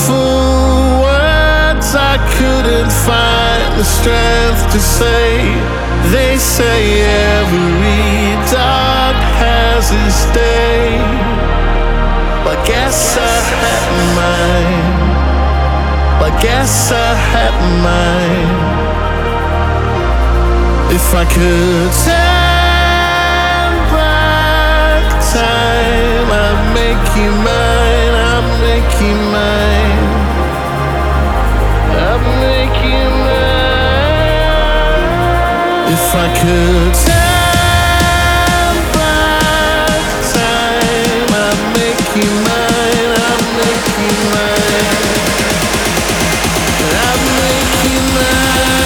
beautiful words I couldn't find the strength to say. They say every dark has its day. I guess I had mine. I guess I had mine. If I could turn back time, I'd make you mine. I'd make you mine. I'd make you mine. If I could turn back time, I'd make you mine. I'd make you mine. I'd make you mine.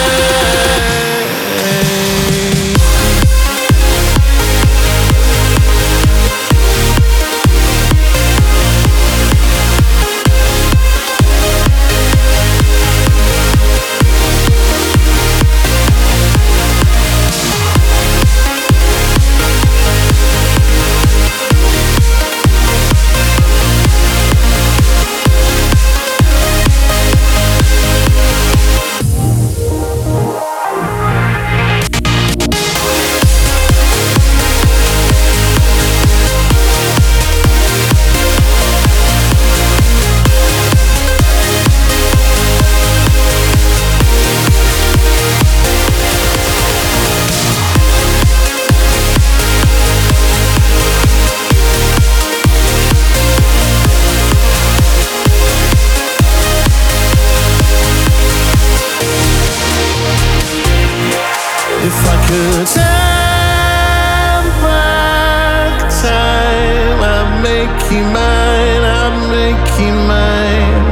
If I could turn back time, I'd make you mine. I'd make you mine.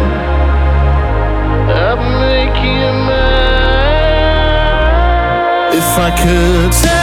I'd make you mine. If I could turn